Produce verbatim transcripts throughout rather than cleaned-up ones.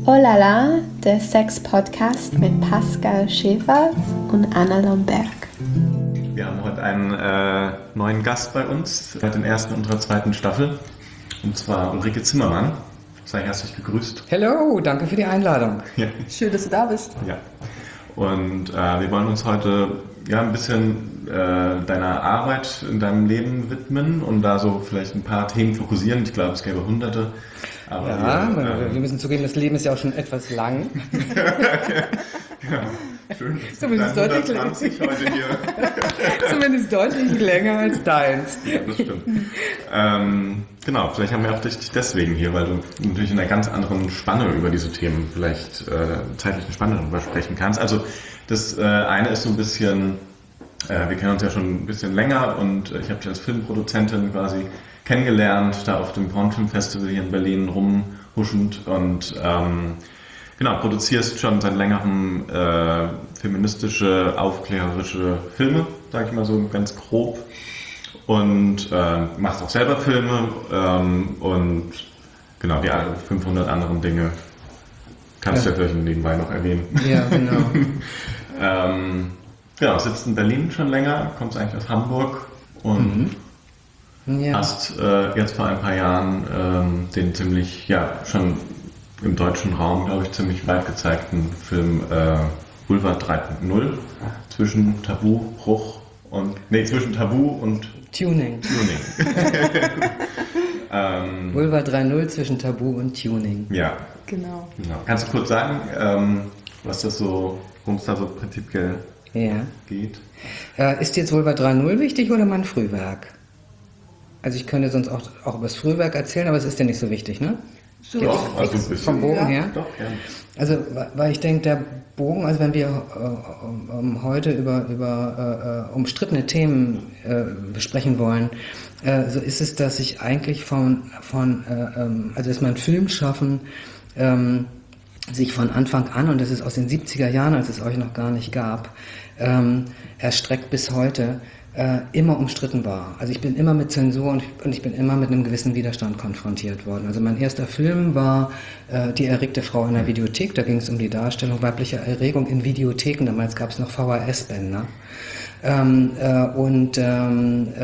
Olala, der Sex-Podcast mit Pascal Schäfer und Anna Lomberg. Wir haben heute einen äh, neuen Gast bei uns, seit den ersten unserer zweiten Staffel, und zwar Ulrike Zimmermann. Sei herzlich gegrüßt. Hallo, danke für die Einladung. Ja. Schön, dass du da bist. Ja. Und äh, wir wollen uns heute ja, ein bisschen äh, deiner Arbeit in deinem Leben widmen und da so vielleicht ein paar Themen fokussieren. Ich glaube, es gäbe hunderte. Aber ja, wir, äh, wir müssen zugeben, das Leben ist ja auch schon etwas lang. ja, schön. Zumindest deutlich, heute hier. Zumindest deutlich länger als deins. Ja, das stimmt. ähm, genau, vielleicht haben wir auch dich deswegen hier, weil du natürlich in einer ganz anderen Spanne über diese Themen vielleicht äh, zeitlichen Spanne darüber sprechen kannst. Also das äh, eine ist so ein bisschen, äh, wir kennen uns ja schon ein bisschen länger und ich habe dich als Filmproduzentin quasi kennengelernt, da auf dem Pornfilmfestival hier in Berlin rumhuschend und ähm, genau, produzierst schon seit längerem äh, feministische, aufklärerische Filme, sage ich mal so ganz grob, und äh, machst auch selber Filme ähm, und genau, die fünfhundert anderen Dinge kannst ja. du ja vielleicht nebenbei noch erwähnen. Ja, genau. ähm, genau, sitzt in Berlin schon länger, kommst eigentlich aus Hamburg und mhm. Ja. Hast äh, jetzt vor ein paar Jahren ähm, den ziemlich, ja, schon im deutschen Raum, glaube ich, ziemlich weit gezeigten Film äh, Vulva drei Punkt null zwischen Tabu, Bruch und, nee, zwischen Tabu und Tuning. Tuning. ähm, Vulva drei Punkt null zwischen Tabu und Tuning. Ja. Genau. genau. Kannst du kurz sagen, ähm, was das so, worum es da so prinzipiell ja. geht? Äh, ist jetzt Vulva drei Punkt null wichtig oder mein Frühwerk? Also ich könnte sonst auch, auch über das Frühwerk erzählen, aber es ist ja nicht so wichtig, ne? So, Doch, also ein bisschen. Vom Bogen ja. her? Doch, gerne. Also, weil ich denke, der Bogen, also wenn wir äh, um, heute über, über äh, umstrittene Themen äh, besprechen wollen, äh, so ist es, dass ich eigentlich von, von äh, ähm, also dass mein Filmschaffen ähm, sich von Anfang an, und das ist aus den siebziger Jahren, als es euch noch gar nicht gab, ähm, erstreckt bis heute, Äh, immer umstritten war. Also ich bin immer mit Zensur und, und ich bin immer mit einem gewissen Widerstand konfrontiert worden. Also mein erster Film war äh, Die erregte Frau in der Videothek. Da ging es um die Darstellung weiblicher Erregung in Videotheken. Damals gab es noch V H S-Bänder. Ähm, äh, und ähm, äh,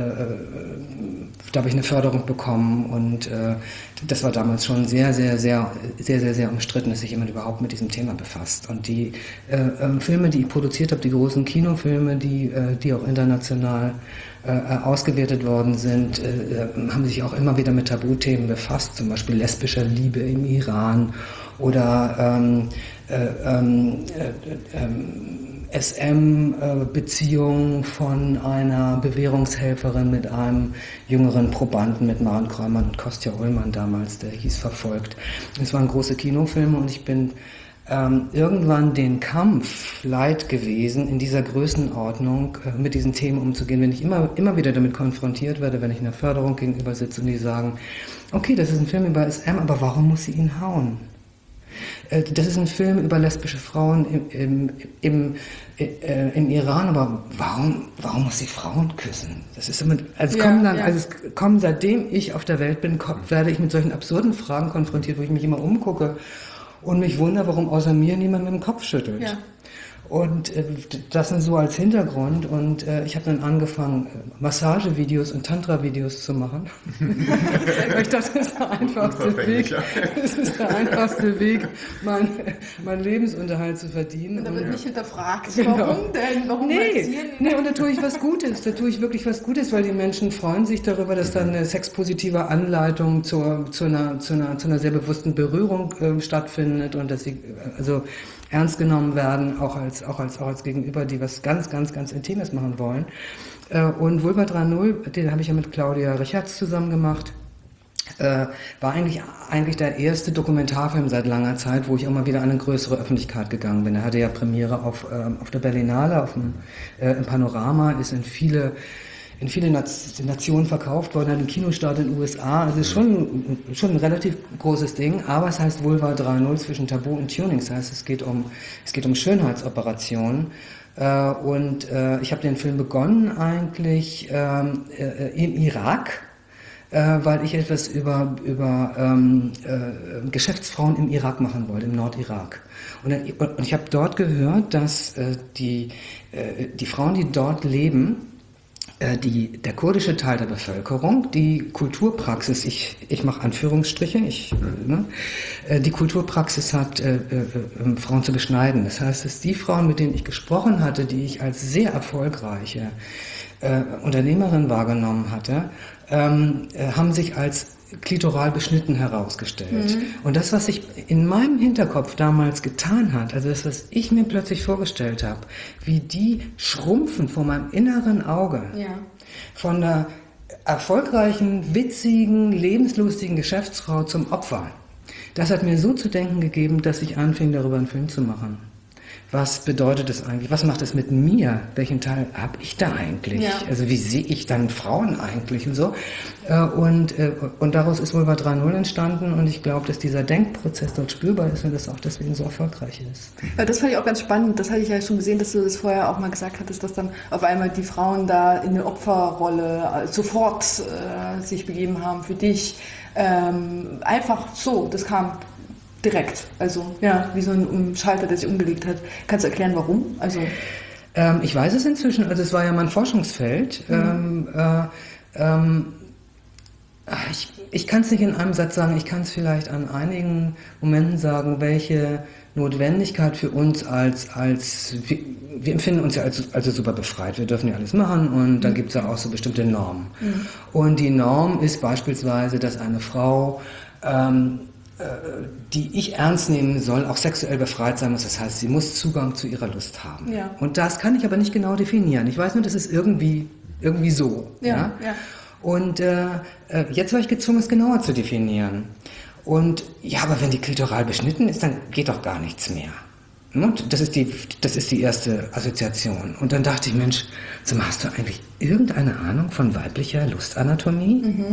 da habe ich eine Förderung bekommen und äh, das war damals schon sehr, sehr, sehr, sehr, sehr, sehr umstritten, dass sich jemand überhaupt mit diesem Thema befasst. Und die äh, äh, Filme, die ich produziert habe, die großen Kinofilme, die, äh, die auch international äh, ausgewertet worden sind, äh, haben sich auch immer wieder mit Tabuthemen befasst, zum Beispiel lesbischer Liebe im Iran oder ähm, äh, ähm, äh, äh, S M-Beziehung von einer Bewährungshelferin mit einem jüngeren Probanden, mit Maren Kräumann und Kostja Ullmann damals, der hieß Verfolgt. Es waren große Kinofilme und ich bin ähm, irgendwann den Kampf leid gewesen, in dieser Größenordnung äh, mit diesen Themen umzugehen, wenn ich immer, immer wieder damit konfrontiert werde, wenn ich einer Förderung gegenüber sitze und die sagen, okay, das ist ein Film über S M, aber warum muss sie ihn hauen? Das ist ein Film über lesbische Frauen im, im, im, äh, im Iran, aber warum, warum muss sie Frauen küssen? Das ist immer, also, ja, kommen dann, ja. also es kommen, seitdem ich auf der Welt bin, komm, werde ich mit solchen absurden Fragen konfrontiert, wo ich mich immer umgucke und mich wundere, warum außer mir niemand mit dem Kopf schüttelt. Ja. Und äh, das sind so als Hintergrund und äh, ich habe dann angefangen, äh, Massagevideos und Tantra-Videos zu machen. Weil ich dachte, das ist der einfachste Weg, das ist der einfachste Weg, mein, meinen Lebensunterhalt zu verdienen. Und da wird und, nicht hinterfragt, genau. warum denn? Warum Nee, nee, und da tue ich was Gutes, da tue ich wirklich was Gutes, weil die Menschen freuen sich darüber, dass da eine sexpositive Anleitung zur, zu, einer, zu, einer, zu einer sehr bewussten Berührung äh, stattfindet und dass sie äh, also ernst genommen werden, auch als, auch als, auch als Gegenüber, die was ganz, ganz, ganz Intimes machen wollen. Und Vulva drei Punkt null, den habe ich ja mit Claudia Richards zusammen gemacht, war eigentlich, eigentlich der erste Dokumentarfilm seit langer Zeit, wo ich auch mal wieder an eine größere Öffentlichkeit gegangen bin. Er hatte ja Premiere auf, auf der Berlinale, auf dem, im Panorama, ist in viele in viele Nationen verkauft worden, hat einen Kinostart in den U S A. Also ist schon, schon ein relativ großes Ding, aber es heißt Vulva drei Punkt null zwischen Tabu und Tuning. Das heißt, es geht um, es geht um Schönheitsoperationen. Äh, und äh, ich habe den Film begonnen eigentlich ähm, äh, im Irak. äh, weil ich etwas über, über ähm, äh, Geschäftsfrauen im Irak machen wollte, im Nordirak. Und, dann, und ich habe dort gehört, dass äh, die, äh, die Frauen, die dort leben, Die, der kurdische Teil der Bevölkerung, die Kulturpraxis, ich, ich mache Anführungsstriche, ich, ne, die Kulturpraxis hat, äh, äh, Frauen zu beschneiden. Das heißt, dass die Frauen, mit denen ich gesprochen hatte, die ich als sehr erfolgreiche äh, Unternehmerin wahrgenommen hatte, ähm, äh, haben sich als klitoral beschnitten herausgestellt. Mhm. Und das, was sich in meinem Hinterkopf damals getan hat, also das, was ich mir plötzlich vorgestellt habe, wie die schrumpfen vor meinem inneren Auge, ja. Von der erfolgreichen, witzigen, lebenslustigen Geschäftsfrau zum Opfer, das hat mir so zu denken gegeben, dass ich anfing, darüber einen Film zu machen. Was bedeutet es eigentlich? Was macht es mit mir? Welchen Teil habe ich da eigentlich? Ja. Also wie sehe ich dann Frauen eigentlich und so? Und, und daraus ist Vulva drei Punkt null entstanden und ich glaube, dass dieser Denkprozess dort spürbar ist und das auch deswegen so erfolgreich ist. Ja, das fand ich auch ganz spannend. Das hatte ich ja schon gesehen, dass du das vorher auch mal gesagt hattest, dass dann auf einmal die Frauen da in eine Opferrolle sofort äh, sich begeben haben für dich. Ähm, einfach so, das kam direkt, also ja, wie so ein Schalter, der sich umgelegt hat. Kannst du erklären, warum? Also ähm, ich weiß es inzwischen, also es war ja mein Forschungsfeld. Mhm. Ähm, äh, ähm, ich ich kann es nicht in einem Satz sagen, ich kann es vielleicht an einigen Momenten sagen, welche Notwendigkeit für uns als, als wir, wir empfinden uns ja als also super befreit, wir dürfen ja alles machen und da gibt es ja auch so bestimmte Normen. Mhm. Und die Norm ist beispielsweise, dass eine Frau ähm, die ich ernst nehmen soll, auch sexuell befreit sein muss. Das heißt, sie muss Zugang zu ihrer Lust haben. Ja. Und das kann ich aber nicht genau definieren. Ich weiß nur, das ist irgendwie, irgendwie so. Ja, ja? Ja. Und äh, jetzt war ich gezwungen, es genauer zu definieren. Und ja, aber wenn die klitoral beschnitten ist, dann geht doch gar nichts mehr. Und das ist die, das ist die erste Assoziation. Und dann dachte ich, Mensch, sag mal, hast du eigentlich irgendeine Ahnung von weiblicher Lustanatomie? Mhm.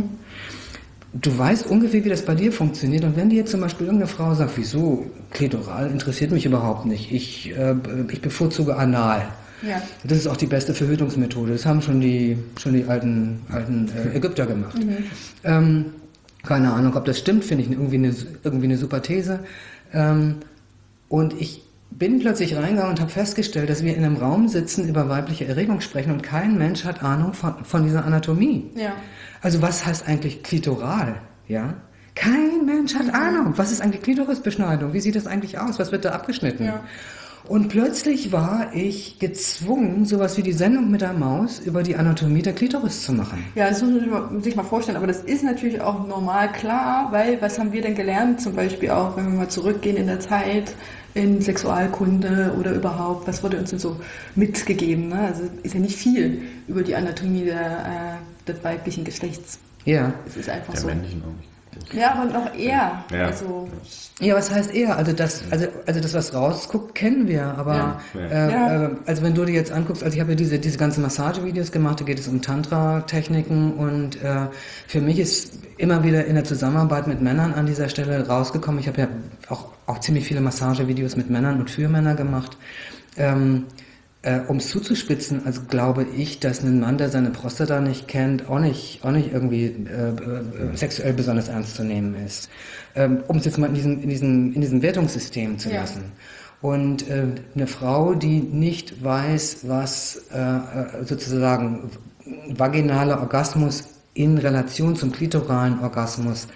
Du weißt ungefähr, wie das bei dir funktioniert. Und wenn dir jetzt zum Beispiel irgendeine Frau sagt, wieso, klitoral interessiert mich überhaupt nicht, ich, äh, ich bevorzuge anal. Ja. Das ist auch die beste Verhütungsmethode. Das haben schon die, schon die alten, alten äh, Ägypter gemacht. Mhm. Ähm, keine Ahnung, ob das stimmt, finde ich irgendwie eine, irgendwie eine super These. Ähm, und ich bin plötzlich reingegangen und habe festgestellt, dass wir in einem Raum sitzen, über weibliche Erregung sprechen und kein Mensch hat Ahnung von, von dieser Anatomie. Ja. Also was heißt eigentlich klitoral? Ja? Kein Mensch hat Ahnung. Was ist eigentlich Klitorisbeschneidung? Wie sieht das eigentlich aus? Was wird da abgeschnitten? Ja. Und plötzlich war ich gezwungen, sowas wie die Sendung mit der Maus über die Anatomie der Klitoris zu machen. Ja, das muss man sich mal vorstellen. Aber das ist natürlich auch normal klar, weil was haben wir denn gelernt? Zum Beispiel auch, wenn wir mal zurückgehen in der Zeit, in Sexualkunde oder überhaupt, was wurde uns denn so mitgegeben? Ne? Also ist ja nicht viel über die Anatomie der, äh, des weiblichen Geschlechts. Ja. Es ist einfach der so. Männlichen auch nicht. Ja, aber noch eher. Ja. Also, ja, was heißt eher? Also das, also, also das, was rausguckt, kennen wir. Aber ja. Äh, ja. Äh, also wenn du dir jetzt anguckst, also ich habe ja diese, diese ganzen Massagevideos gemacht, da geht es um Tantra-Techniken und äh, für mich ist immer wieder in der Zusammenarbeit mit Männern an dieser Stelle rausgekommen. Ich habe ja auch, auch ziemlich viele Massagevideos mit Männern und für Männer gemacht. Ähm, Äh, um es zuzuspitzen, also glaube ich, dass ein Mann, der seine Prostata nicht kennt, auch nicht, auch nicht irgendwie äh, äh, sexuell besonders ernst zu nehmen ist. Ähm, um es jetzt mal in diesem, in diesem, in diesem Wertungssystem zu lassen. Ja. Und äh, eine Frau, die nicht weiß, was äh, sozusagen vaginaler Orgasmus in Relation zum klitoralen Orgasmus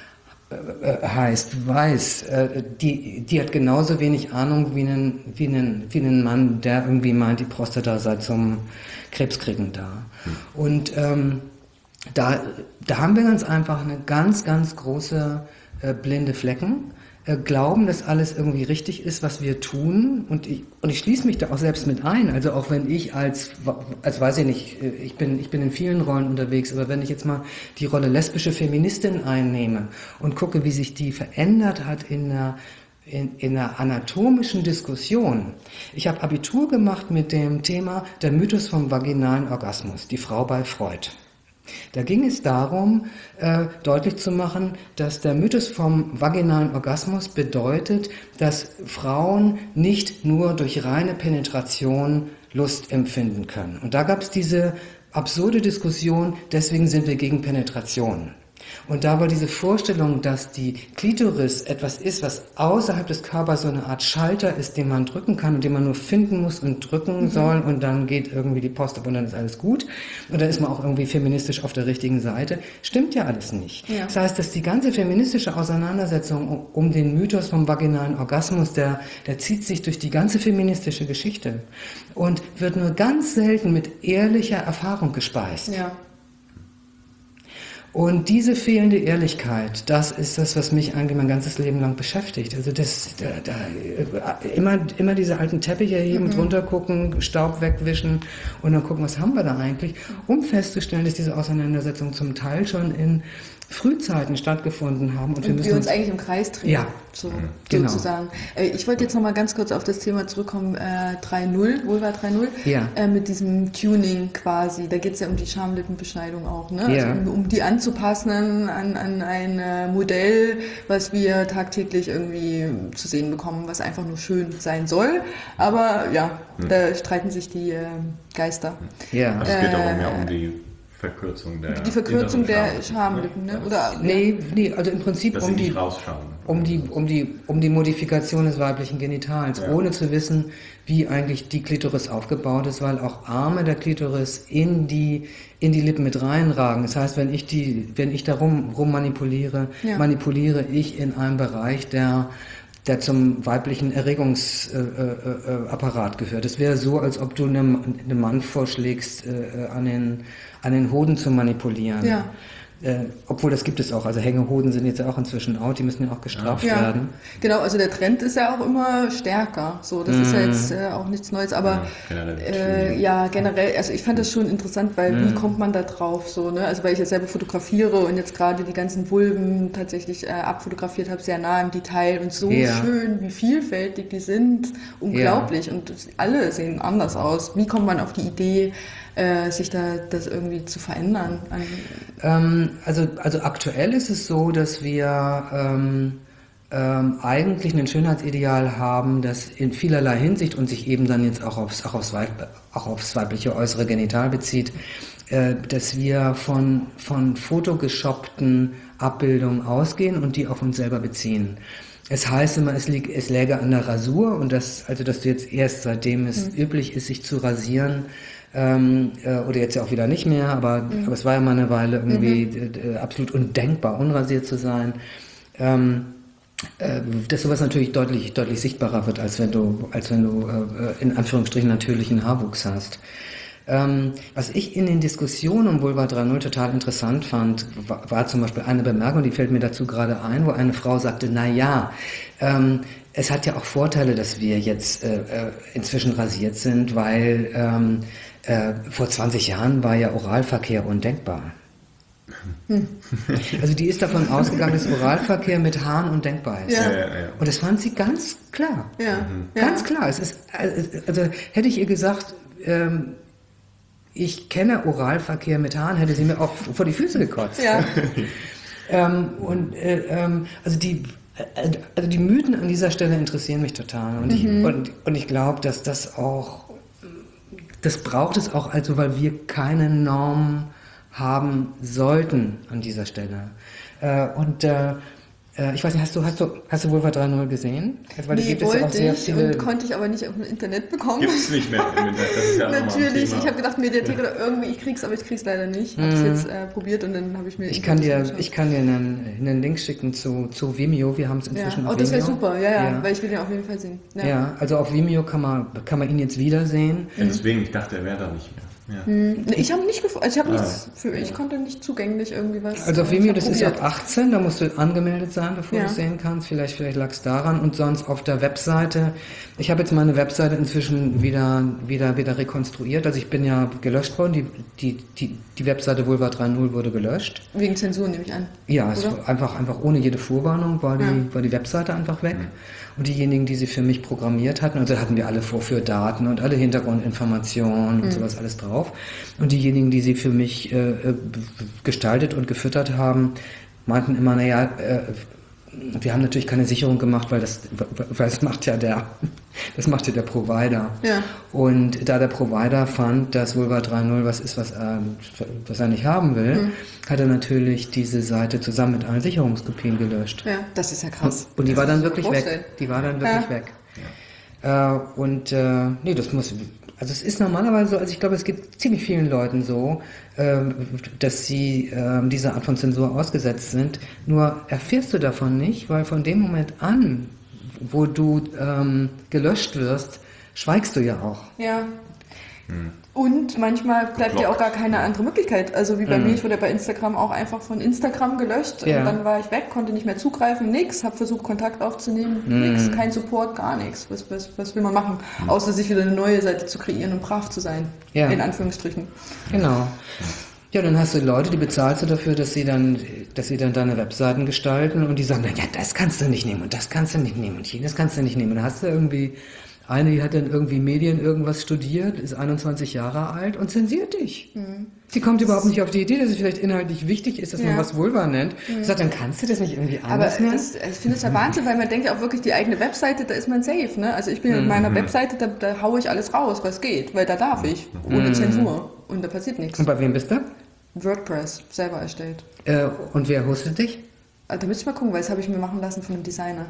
heißt, weiß, die, die hat genauso wenig Ahnung wie ein, wie, ein, wie ein Mann, der irgendwie meint, die Prostata sei zum Krebskriegen da. Hm. Und ähm, da, da haben wir ganz einfach eine ganz, ganz große äh, blinde Flecken, äh, glauben, dass alles irgendwie richtig ist, was wir tun. Und ich, und ich schließe mich da auch selbst mit ein. Also auch wenn ich als, als weiß ich nicht, ich bin, ich bin in vielen Rollen unterwegs, aber wenn ich jetzt mal die Rolle lesbische Feministin einnehme und gucke, wie sich die verändert hat in einer, in, in einer anatomischen Diskussion. Ich habe Abitur gemacht mit dem Thema der Mythos vom vaginalen Orgasmus, die Frau bei Freud. Da ging es darum, äh, deutlich zu machen, dass der Mythos vom vaginalen Orgasmus bedeutet, dass Frauen nicht nur durch reine Penetration Lust empfinden können. Und da gab es diese absurde Diskussion, deswegen sind wir gegen Penetration. Und da war diese Vorstellung, dass die Klitoris etwas ist, was außerhalb des Körpers so eine Art Schalter ist, den man drücken kann und den man nur finden muss und drücken mhm. soll und dann geht irgendwie die Post ab und dann ist alles gut. Und dann ist man auch irgendwie feministisch auf der richtigen Seite. Stimmt ja alles nicht. Ja. Das heißt, dass die ganze feministische Auseinandersetzung um den Mythos vom vaginalen Orgasmus, der, der zieht sich durch die ganze feministische Geschichte und wird nur ganz selten mit ehrlicher Erfahrung gespeist. Ja. Und diese fehlende Ehrlichkeit, das ist das, was mich eigentlich mein ganzes Leben lang beschäftigt. Also das, da, da, immer, immer diese alten Teppiche heben, mhm. drunter gucken, Staub wegwischen und dann gucken, was haben wir da eigentlich, um festzustellen, dass diese Auseinandersetzungen zum Teil schon in Frühzeiten stattgefunden haben. Und, und wir, müssen wir uns eigentlich im Kreis drehen, ja, so, genau. sozusagen. Ich wollte jetzt noch mal ganz kurz auf das Thema zurückkommen, äh, drei null, Vulva drei null, ja. äh, mit diesem Tuning quasi. Da geht es ja um die Schamlippenbeschneidung auch, ne? Ja. Also um, um die anzupassen an, an ein äh, Modell, was wir tagtäglich irgendwie zu sehen bekommen, was einfach nur schön sein soll. Aber ja, hm. da streiten sich die äh, Geister. Ja. Also es geht darum ja um die Verkürzung der Die Verkürzung der Schamlippen, ne? Oder, nee, nee, also im Prinzip um die, um, die, um, die, um die Modifikation des weiblichen Genitals, ja. ohne zu wissen, wie eigentlich die Klitoris aufgebaut ist, weil auch Arme der Klitoris in die, in die Lippen mit reinragen. Das heißt, wenn ich, die, wenn ich da rum, rum manipuliere, ja. manipuliere ich in einem Bereich, der der zum weiblichen Erregungsapparat äh, äh, gehört. Es wäre so, als ob du einem, einem Mann vorschlägst, äh, an, den, an den Hoden zu manipulieren. Ja. Äh, obwohl, das gibt es auch. Also Hängehoden sind jetzt ja auch inzwischen out, die müssen ja auch gestraft ja. werden. Genau, also der Trend ist ja auch immer stärker. So, das mm. ist ja jetzt äh, auch nichts Neues, aber ja, generell, äh, ja, generell, also ich fand das schon interessant, weil mm. wie kommt man da drauf? So, ne? Also weil ich ja selber fotografiere und jetzt gerade die ganzen Vulven tatsächlich äh, abfotografiert habe, sehr nah im Detail und so ja. schön, wie vielfältig die sind. Unglaublich. Ja. Und alle sehen anders aus. Wie kommt man auf die Idee, Äh, sich da das irgendwie zu verändern? Ähm, also, also aktuell ist es so, dass wir ähm, ähm, eigentlich ein Schönheitsideal haben, das in vielerlei Hinsicht und sich eben dann jetzt auch aufs, auch aufs, Weib, auch aufs weibliche äußere Genital bezieht, äh, dass wir von, von fotogeshoppten Abbildungen ausgehen und die auf uns selber beziehen. Es heißt immer, es, lieg, es läge an der Rasur und das, also dass du jetzt erst seitdem es mhm. üblich ist, sich zu rasieren, Ähm, äh, oder jetzt ja auch wieder nicht mehr, aber, mhm. aber es war ja mal eine Weile irgendwie mhm. äh, absolut undenkbar, unrasiert zu sein, ähm, äh, dass sowas natürlich deutlich, deutlich sichtbarer wird, als wenn du, als wenn du äh, in Anführungsstrichen natürlichen Haarwuchs hast. Ähm, was ich in den Diskussionen um Vulva drei null total interessant fand, war, war zum Beispiel eine Bemerkung, die fällt mir dazu gerade ein, wo eine Frau sagte, na ja, ähm, es hat ja auch Vorteile, dass wir jetzt äh, äh, inzwischen rasiert sind, weil ähm, äh, vor zwanzig Jahren war ja Oralverkehr undenkbar. Hm. Also die ist davon ausgegangen, dass Oralverkehr mit Haaren undenkbar ist. Ja. Ja, ja, ja. Und das fand sie ganz klar. Ja. Mhm. Ganz klar. Es ist, also hätte ich ihr gesagt, ähm, ich kenne Oralverkehr mit Haaren, hätte sie mir auch vor die Füße gekotzt. Ja. ähm, und äh, ähm, also die Also die Mythen an dieser Stelle interessieren mich total und ich, mhm. und, und ich glaube, dass das auch, das braucht es auch, also weil wir keine Norm haben sollten an dieser Stelle. Äh, und äh, ich weiß nicht, hast du, hast du, hast du Vulva drei null gesehen? Weil nee, gibt wollte es ja auch sehr ich viele und konnte ich aber nicht auf dem Internet bekommen. Gibt es nicht mehr im Internet, das ist ja natürlich, ich habe gedacht Mediathek ja. oder irgendwie, ich krieg's, aber ich krieg's leider nicht. Ich habe es jetzt äh, probiert und dann habe ich mir... Ich kann dir, ich kann dir einen, einen Link schicken zu, zu Vimeo, wir haben es inzwischen ja. auf oh, das Vimeo. wäre super, ja, ja, ja, weil ich will den auf jeden Fall sehen. Ja, ja also auf Vimeo kann man, kann man ihn jetzt wiedersehen. Ja, deswegen, ich dachte, er wäre da nicht mehr. Ja. Hm. Ich habe nicht gefunden, also ich habe ah, nichts für, ich konnte nicht zugänglich irgendwie was. Also auf Vimeo, das probiert. Ist ab achtzehn, da musst du angemeldet sein, bevor ja. du es sehen kannst. Vielleicht, vielleicht lag es daran und sonst auf der Webseite. Ich habe jetzt meine Webseite inzwischen wieder, wieder, wieder rekonstruiert. Also ich bin ja gelöscht worden. Die, die, die, die Webseite Vulva drei null wurde gelöscht. Wegen Zensur nehme ich an. Ja, es war einfach, einfach ohne jede Vorwarnung war die, ja. war die Webseite einfach weg. Mhm. Und diejenigen, die sie für mich programmiert hatten, also hatten wir alle Vorführdaten und alle Hintergrundinformationen und mhm. sowas alles drauf. Und diejenigen, die sie für mich äh, gestaltet und gefüttert haben, meinten immer, naja, äh, wir haben natürlich keine Sicherung gemacht, weil das, weil das macht ja der, das macht ja der Provider. Ja. Und da der Provider fand, dass Vulva drei Punkt null was ist, was er, was er nicht haben will, mhm. hat er natürlich diese Seite zusammen mit allen Sicherungskopien gelöscht. Ja, das ist ja krass. Und, und die das war dann wirklich weg. Die war dann wirklich ja. weg. Ja. Äh, und äh, nee, das muss. Also es ist normalerweise so, also ich glaube, es gibt ziemlich vielen Leuten so, ähm, dass sie ähm, dieser Art von Zensur ausgesetzt sind. Nur erfährst du davon nicht, weil von dem Moment an, wo du ähm, gelöscht wirst, schweigst du ja auch. Ja. Hm. Und manchmal bleibt dir auch gar keine andere Möglichkeit. Also wie bei mhm. mir, ich wurde bei Instagram auch einfach von Instagram gelöscht. Ja. Und dann war ich weg, konnte nicht mehr zugreifen, nix, habe versucht Kontakt aufzunehmen, mhm. nix, kein Support, gar nichts. Was, was, was will man machen? Mhm. Außer sich wieder eine neue Seite zu kreieren und brav zu sein. Ja. In Anführungsstrichen. Genau. Ja, dann hast du Leute, die bezahlst du dafür, dass sie dann, dass sie dann deine Webseiten gestalten und die sagen dann, ja, das kannst du nicht nehmen und das kannst du nicht nehmen und jenes kannst du nicht nehmen. Und dann hast du irgendwie eine, die hat dann irgendwie Medien irgendwas studiert, ist einundzwanzig Jahre alt und zensiert dich. Mhm. Sie kommt überhaupt nicht auf die Idee, dass es vielleicht inhaltlich wichtig ist, dass ja. man was Vulva nennt. Mhm. Sagt, dann kannst du das nicht irgendwie anders nennen. Aber das, ich finde es ja Wahnsinn, weil man denkt ja auch wirklich, die eigene Webseite, da ist man safe. Ne? Also ich bin mhm. in meiner Webseite, da, da haue ich alles raus, was geht, weil da darf ich, ohne mhm. Zensur. Und da passiert nichts. Und bei wem bist du? WordPress, selber erstellt. Äh, und wer hostet dich? Da müsste ich mal gucken, weil das habe ich mir machen lassen von einem Designer.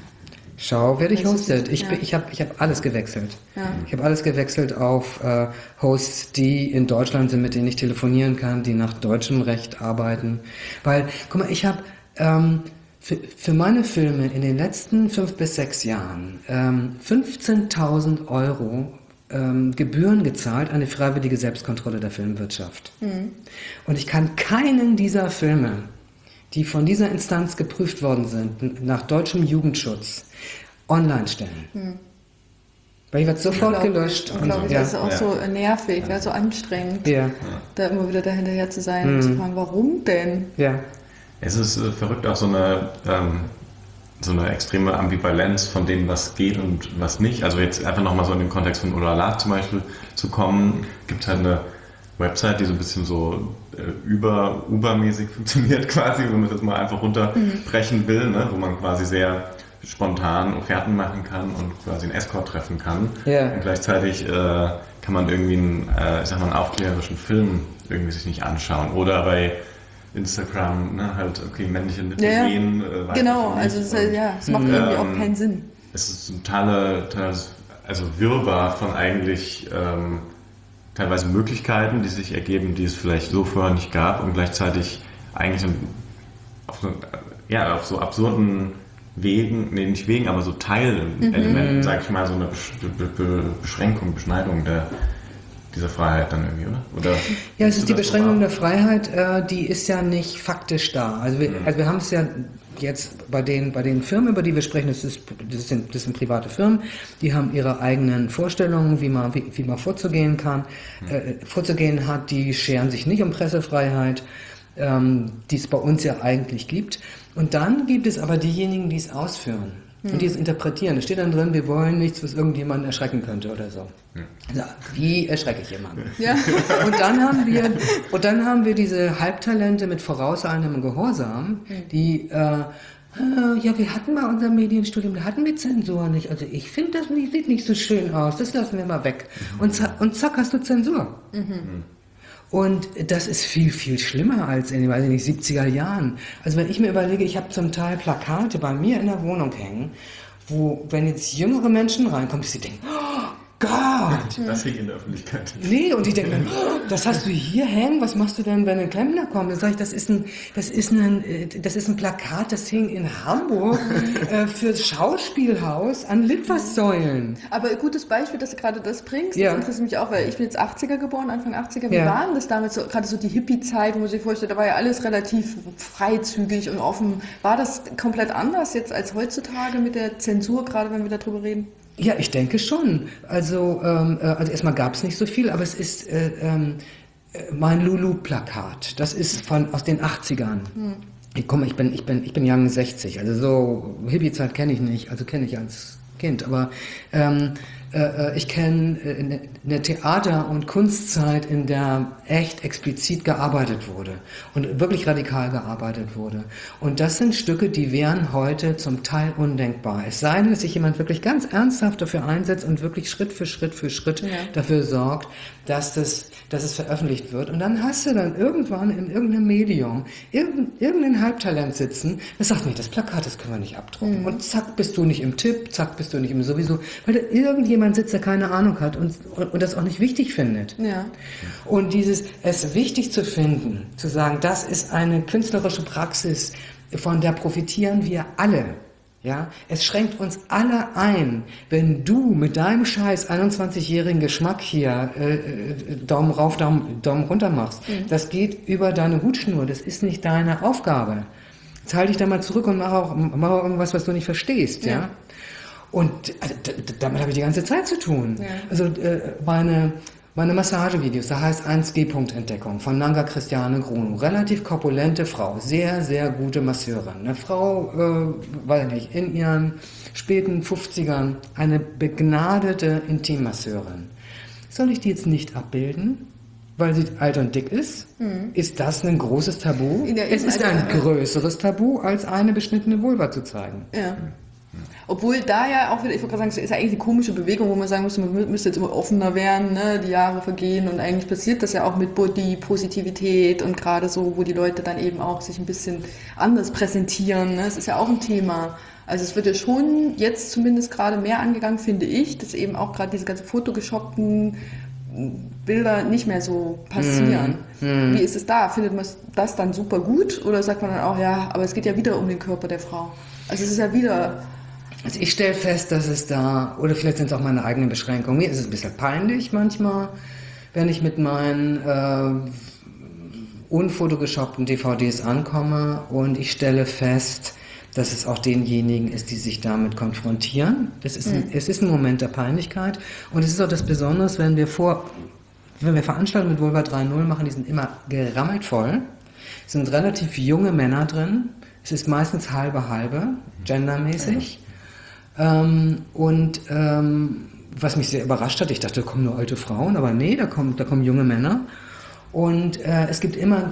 Schau, wer dich hostet. Ich, ja. ich habe ich hab alles gewechselt. Ja. Ich habe alles gewechselt auf äh, Hosts, die in Deutschland sind, mit denen ich telefonieren kann, die nach deutschem Recht arbeiten. Weil, guck mal, ich habe ähm, für, für meine Filme in den letzten fünf bis sechs Jahren ähm, fünfzehntausend Euro ähm, Gebühren gezahlt an die freiwillige Selbstkontrolle der Filmwirtschaft. Mhm. Und ich kann keinen dieser Filme, die von dieser Instanz geprüft worden sind, nach deutschem Jugendschutz, online stellen. Hm. Weil ich werde sofort gelöscht. Und glaube ich, ja. das ist auch ja. so nervig, ja. so anstrengend, ja. da immer wieder dahinterher zu sein hm. und zu fragen, warum denn? Ja. Es ist äh, verrückt auch so eine, ähm, so eine extreme Ambivalenz von dem, was geht und was nicht. Also jetzt einfach nochmal so in den Kontext von Olala zum Beispiel zu kommen, gibt es halt eine Website, die so ein bisschen so äh, über Uber-mäßig funktioniert quasi, wenn man das mal einfach runterbrechen will, ne? Wo man quasi sehr spontan Offerten machen kann und quasi einen Escort treffen kann. Yeah. Und gleichzeitig äh, kann man irgendwie einen, äh, ich sag mal, einen aufklärerischen Film irgendwie sich nicht anschauen. Oder bei Instagram, ne, halt, okay, männliche Lippen ja, gehen. Äh, genau, also es, und, ja, es macht ähm, irgendwie auch keinen Sinn. Es ist ein totaler, totales, also Wirrwarr von eigentlich ähm, teilweise Möglichkeiten, die sich ergeben, die es vielleicht so vorher nicht gab und gleichzeitig eigentlich auf so, ja, auf so absurden Wegen, nee, nicht Wegen, aber so Teilelementen, mhm. sag ich mal, so eine Be- Be- Beschränkung, Beschneidung der, dieser Freiheit dann irgendwie, oder? oder ja, es ist die Beschränkung der Freiheit, äh, die ist ja nicht faktisch da. Also wir, mhm. also wir haben es ja jetzt bei den, bei den Firmen, über die wir sprechen, das, ist, das, sind, das sind private Firmen, die haben ihre eigenen Vorstellungen, wie man, wie, wie man vorzugehen kann, mhm. äh, vorzugehen hat, die scheren sich nicht um Pressefreiheit, ähm, die es bei uns ja eigentlich gibt. Und dann gibt es aber diejenigen, die es ausführen hm. und die es interpretieren. Da steht dann drin, wir wollen nichts, was irgendjemanden erschrecken könnte oder so. Hm. Also, wie erschrecke ich jemanden? Ja. Und dann haben wir, und dann haben wir diese Halbtalente mit vorauseilendem Gehorsam, hm. die, äh, äh, ja, wir hatten mal unser Medienstudium, da hatten wir Zensur nicht. Also ich finde, das sieht nicht so schön aus, das lassen wir mal weg. Mhm. Und, zack, und zack, hast du Zensur. Mhm. Und das ist viel, viel schlimmer als in den, weiß ich nicht, siebziger Jahren. Also wenn ich mir überlege, ich habe zum Teil Plakate bei mir in der Wohnung hängen, wo, wenn jetzt jüngere Menschen reinkommen, sie denken, oh Gott! Das hängt in der Öffentlichkeit. Nee, und die denken, oh, das hast du hier hängen, was machst du denn, wenn ein Klempner kommt? Dann sage ich, das ist ein, das ist ein, das ist ein Plakat, das hing in Hamburg äh, fürs Schauspielhaus an Litfaßsäulen. Aber ein gutes Beispiel, dass du gerade das bringst, ja. das interessiert mich auch, weil ich bin jetzt achtziger geboren, Anfang achtziger. Wie ja. waren das damals, so, gerade so die Hippie-Zeit, wo man sich vorstellt, da war ja alles relativ freizügig und offen. War das komplett anders jetzt als heutzutage mit der Zensur, gerade wenn wir darüber reden? Ja, ich denke schon. Also, ähm, also erstmal gab es nicht so viel, aber es ist äh, ähm, mein Lulu-Plakat. Das ist von aus den achtzigern. Hm. Ich komme, ich bin, ich bin, ich bin Young sechzig. Also so Hippie-Zeit kenne ich nicht. Also kenne ich als Kind. Aber ähm, Äh, ich kenne äh, eine Theater- und Kunstzeit, in der echt explizit gearbeitet wurde und wirklich radikal gearbeitet wurde. Und das sind Stücke, die wären heute zum Teil undenkbar. Es sei denn, dass sich jemand wirklich ganz ernsthaft dafür einsetzt und wirklich Schritt für Schritt für Schritt ja. dafür sorgt, dass, das, dass es veröffentlicht wird. Und dann hast du dann irgendwann in irgendeinem Medium irgendein, irgendein Halbtalent sitzen, das sagt, nee, das Plakat, das können wir nicht abdrucken. Mhm. Und zack, bist du nicht im Tipp, zack, bist du nicht im Sowieso, weil da irgendjemand sitzt, der keine Ahnung hat und, und, und das auch nicht wichtig findet. Ja. Und dieses, es wichtig zu finden, zu sagen, das ist eine künstlerische Praxis, von der profitieren wir alle. Ja, es schränkt uns alle ein, wenn du mit deinem scheiß einundzwanzigjährigen Geschmack hier äh, Daumen rauf, Daumen, Daumen runter machst. Mhm. Das geht über deine Hutschnur, das ist nicht deine Aufgabe. Jetzt halte dich da mal zurück und mach auch, mach auch irgendwas, was du nicht verstehst. Ja. ja? Und also, damit habe ich die ganze Zeit zu tun. Ja. Also äh, meine... Meine Massagevideos, da heißt eins G Entdeckung von Nanga Christiane Grunow. Relativ korpulente Frau, sehr, sehr gute Masseurin. Eine Frau, äh, weiß nicht, in ihren späten fünfzigern, eine begnadete Intimmasseurin. Soll ich die jetzt nicht abbilden, weil sie alt und dick ist? Mhm. Ist das ein großes Tabu? Es ist ein größeres Tabu, als eine beschnittene Vulva zu zeigen. Ja. Obwohl da ja auch wieder, ich wollte gerade sagen, es ist ja eigentlich eine komische Bewegung, wo man sagen muss, man müsste jetzt immer offener werden, ne? Die Jahre vergehen und eigentlich passiert das ja auch mit Body-Positivität und gerade so, wo die Leute dann eben auch sich ein bisschen anders präsentieren, ne? Das ist ja auch ein Thema. Also es wird ja schon jetzt zumindest gerade mehr angegangen, finde ich, dass eben auch gerade diese ganzen fotogeshoppten Bilder nicht mehr so passieren. Mm. Wie ist es da? Findet man das dann super gut oder sagt man dann auch, ja, aber es geht ja wieder um den Körper der Frau? Also es ist ja wieder... Also ich stelle fest, dass es da, oder vielleicht sind es auch meine eigenen Beschränkungen, mir ist es ein bisschen peinlich manchmal, wenn ich mit meinen äh, unfotogeshoppten D V Ds ankomme und ich stelle fest, dass es auch denjenigen ist, die sich damit konfrontieren. Das ist ein, mhm. Es ist ein Moment der Peinlichkeit und es ist auch das Besondere, wenn wir vor, wenn wir Veranstaltungen mit Vulva drei null machen, die sind immer gerammelt voll, es sind relativ junge Männer drin, es ist meistens halbe halbe, gendermäßig. Mhm. Ähm, und ähm, was mich sehr überrascht hat, ich dachte, da kommen nur alte Frauen, aber nee, da kommen, da kommen junge Männer. Und äh, es gibt immer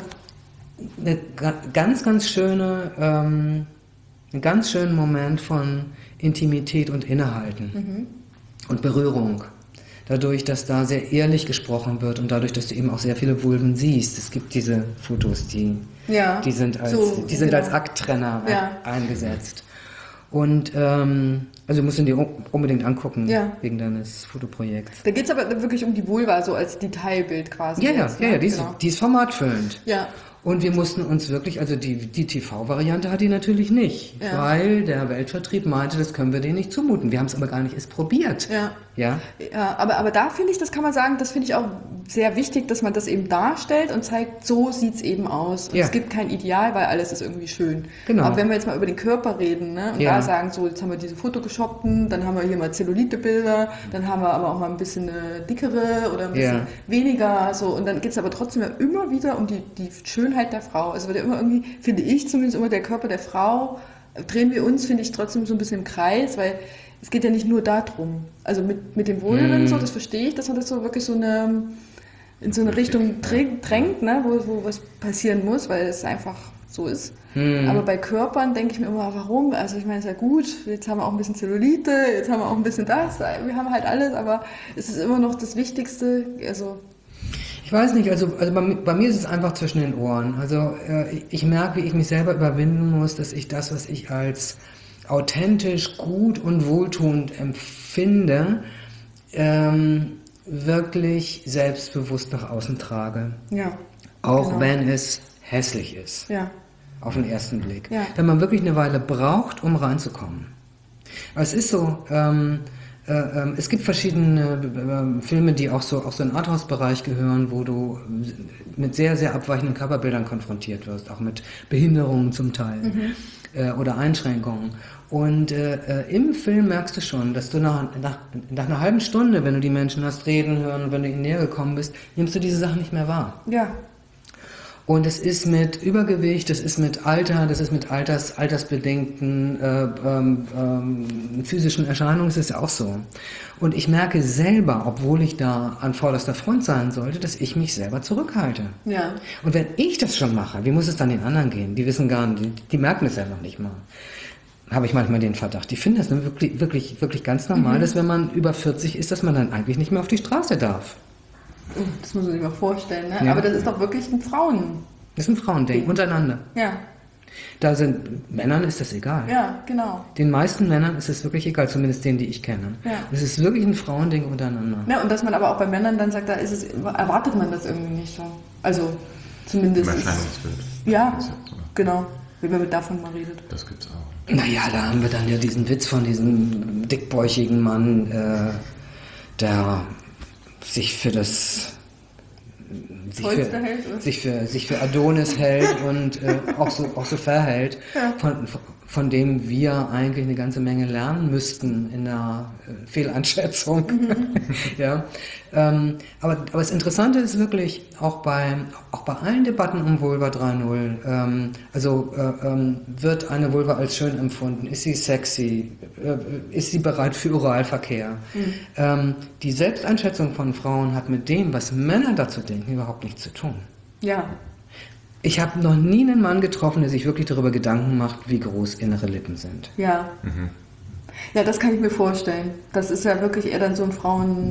eine ganz, ganz schöne, ähm, einen ganz schönen Moment von Intimität und Innehalten mhm. und Berührung. Dadurch, dass da sehr ehrlich gesprochen wird und dadurch, dass du eben auch sehr viele Vulven siehst. Es gibt diese Fotos, die, ja, die sind als, so, die sind genau. als Akttrenner ja. eingesetzt. Und ähm, also du musst ihn dir unbedingt angucken, ja. wegen deines Fotoprojekts. Da geht es aber wirklich um die Vulva, so als Detailbild quasi. Ja, ja, jetzt, ja, ne? ja, die ist, genau. die ist formatfüllend. Ja. Und wir mussten uns wirklich, also die, die T V-Variante hat die natürlich nicht, ja. weil der Weltvertrieb meinte, das können wir denen nicht zumuten. Wir haben es aber gar nicht erst probiert. Ja. Ja, ja aber, aber da finde ich, das kann man sagen, das finde ich auch sehr wichtig, dass man das eben darstellt und zeigt, so sieht es eben aus. Und ja. es gibt kein Ideal, weil alles ist irgendwie schön. Genau. Aber wenn wir jetzt mal über den Körper reden, ne, und ja. da sagen, so, jetzt haben wir diese Fotogeshoppten, dann haben wir hier mal Zellulite-Bilder, dann haben wir aber auch mal ein bisschen eine dickere oder ein bisschen ja. weniger, so, und dann geht es aber trotzdem ja immer wieder um die, die Schönheit der Frau. Also wird ja immer irgendwie, finde ich zumindest immer, der Körper der Frau, drehen wir uns, finde ich, trotzdem so ein bisschen im Kreis, weil es geht ja nicht nur darum. Also mit, mit dem Vulven, mm. so, das verstehe ich, dass man das so wirklich so eine, in so eine Richtung drängt, ne, wo, wo was passieren muss, weil es einfach so ist. Mm. Aber bei Körpern denke ich mir immer, warum? Also ich meine, es ist ja gut, jetzt haben wir auch ein bisschen Zellulite, jetzt haben wir auch ein bisschen das, wir haben halt alles, aber es ist immer noch das Wichtigste, also... Ich weiß nicht, also, also bei, bei mir ist es einfach zwischen den Ohren. Also äh, ich, ich merke, wie ich mich selber überwinden muss, dass ich das, was ich als authentisch, gut und wohltuend empfinde, ähm, wirklich selbstbewusst nach außen trage. Ja. Auch genau. wenn es hässlich ist. Ja. Auf den ersten Blick. Ja. Wenn man wirklich eine Weile braucht, um reinzukommen. Aber es ist so, ähm, äh, äh, es gibt verschiedene äh, Filme, die auch so, auch so in den Arthouse-Bereich gehören, wo du mit sehr, sehr abweichenden Körperbildern konfrontiert wirst, auch mit Behinderungen zum Teil. Mhm. Oder Einschränkungen. Und äh, im Film merkst du schon, dass du nach, nach, nach einer halben Stunde, wenn du die Menschen hast reden hören, wenn du ihnen näher gekommen bist, nimmst du diese Sachen nicht mehr wahr. Ja. Und es ist mit Übergewicht, das ist mit Alter, das ist mit Alters, altersbedingten äh, ähm, ähm, physischen Erscheinungen, das ist ja auch so. Und ich merke selber, obwohl ich da an vorderster Front sein sollte, dass ich mich selber zurückhalte. Ja. Und wenn ich das schon mache, wie muss es dann den anderen gehen? Die wissen gar nicht, die, die merken es ja noch nicht mal. Habe ich manchmal den Verdacht. Die finden das wirklich, wirklich, wirklich ganz normal, mhm. dass wenn man über vierzig ist, dass man dann eigentlich nicht mehr auf die Straße darf. Das muss man sich mal vorstellen, ne? Ja. Aber das ist doch wirklich ein Frauen. Das ist ein Frauending, untereinander. Ja. Da sind Männern ist das egal. Ja, genau. Den meisten Männern ist es wirklich egal, zumindest denen, die ich kenne. Ja. Und es ist wirklich ein Frauending untereinander. Ja, und dass man aber auch bei Männern dann sagt, da ist es, erwartet man das irgendwie nicht so. Also zumindest. Im Erscheinungsbild. Ja, genau. Wenn man davon mal redet. Das gibt's auch. Naja, da haben wir dann ja diesen Witz von diesem dickbäuchigen Mann, äh, der sich für das sich für, hält, sich für sich für Adonis hält und äh, auch so auch so verhält, ja. von, von dem wir eigentlich eine ganze Menge lernen müssten in der äh, Fehleinschätzung. Mhm. Ja, ähm, aber aber das Interessante ist wirklich auch bei auch bei allen Debatten um Vulva drei Punkt null. Ähm, also äh, ähm, wird eine Vulva als schön empfunden? Ist sie sexy? Äh, ist sie bereit für Oralverkehr? Mhm. Ähm, die Selbsteinschätzung von Frauen hat mit dem, was Männer dazu denken, überhaupt nichts zu tun. Ja. Ich habe noch nie einen Mann getroffen, der sich wirklich darüber Gedanken macht, wie groß innere Lippen sind. Ja. Mhm. Ja, das kann ich mir vorstellen. Das ist ja wirklich eher dann so ein